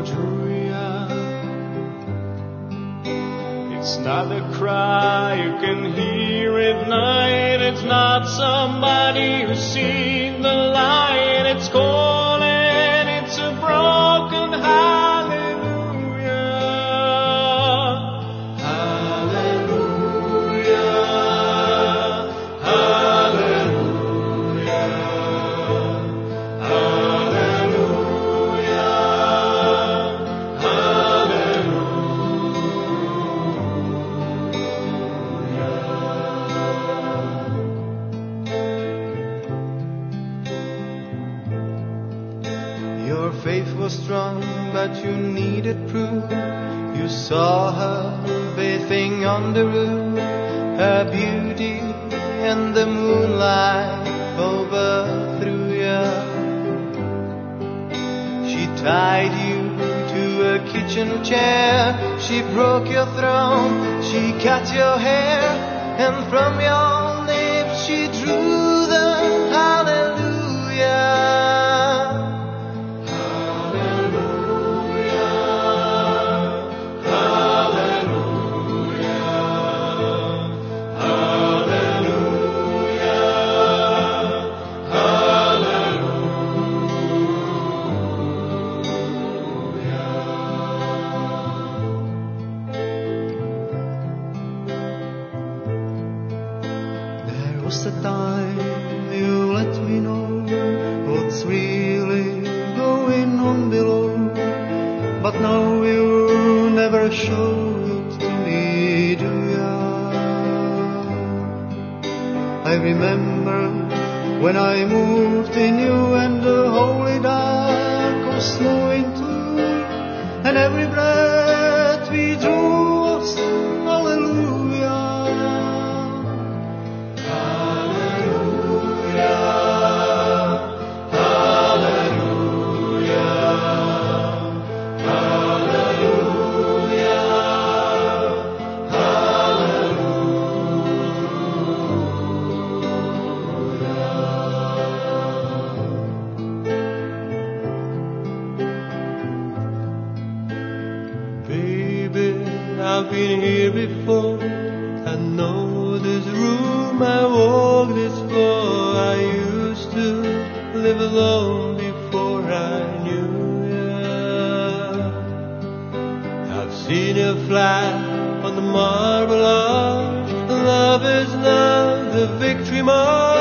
Julia. It's not a cry you can hear at night. It's not somebody who's seen the light. It's calling, it's a broken hallelujah. Hallelujah. Hallelujah. Hallelujah. Your faith was strong, but you needed proof. You saw her bathing on the roof, her beauty and the moonlight overthrew you. She tied you to a kitchen chair, she broke your throne, she cut your hair, and from your lips she drew the hallelujah. Was the time you let me know what's really going on below, but now you never show it to me, do ya? I remember when I moved in you and the holy dark was snowing too, and every breath we drew was hallelujah. I've been here before. I know this room, I walk this floor. I used to live alone before I knew you. I've seen you fly on the marble arch. Love is love, the victory march.